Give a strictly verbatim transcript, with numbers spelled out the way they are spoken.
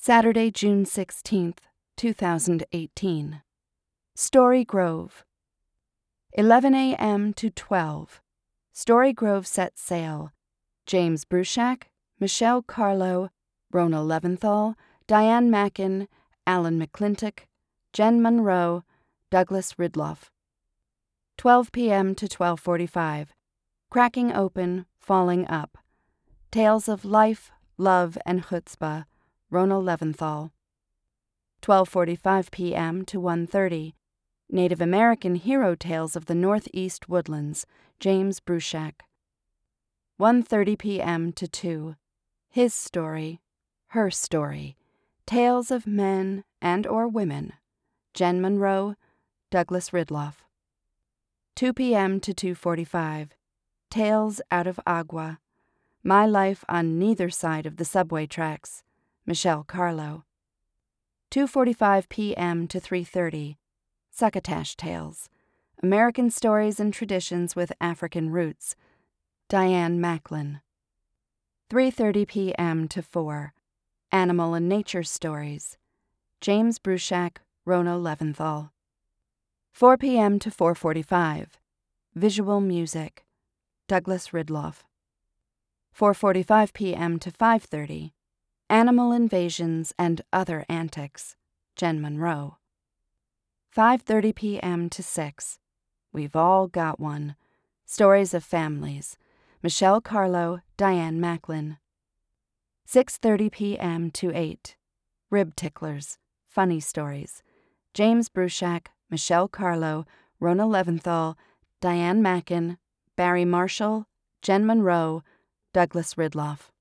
Saturday, June sixteenth, two thousand eighteen. Story Grove. eleven a.m. to twelve. Story Grove set sail. James Bruchac, Michelle Carlo, Rona Leventhal, Diane Mackin, Alan McClintock, Jen Monroe, Douglas Ridloff. twelve p.m. to twelve forty-five. Cracking Open, Falling Up. Tales of Life, Love, and Chutzpah, Rona Leventhal. twelve forty-five p.m. to one thirty. Native American Hero Tales of the Northeast Woodlands, James Bruchac. one thirty p.m. to two. His Story, Her Story. Tales of Men and or Women, Jen Monroe, Douglas Ridloff. two p.m. to two forty-five. Tales Out of Agua. My Life on Neither Side of the Subway Tracks, Michelle Carlo. two forty-five p.m. to three thirty. Succotash Tales. American Stories and Traditions with African Roots, Diane Macklin. three thirty p.m. to four. Animal and Nature Stories, James Bruchac, Rona Leventhal. four p.m. to four forty-five. Visual Music, Douglas Ridloff. four forty-five p.m. to five thirty. Animal Invasions and Other Antics, Jen Monroe. five thirty p.m. to six. We've All Got One. Stories of Families, Michelle Carlo, Diane Macklin. six thirty p.m. to eight. Rib Ticklers, Funny Stories, James Bruchac, Michelle Carlo, Rona Leventhal, Diane Mackin, Barry Marshall, Jen Monroe, Douglas Ridloff.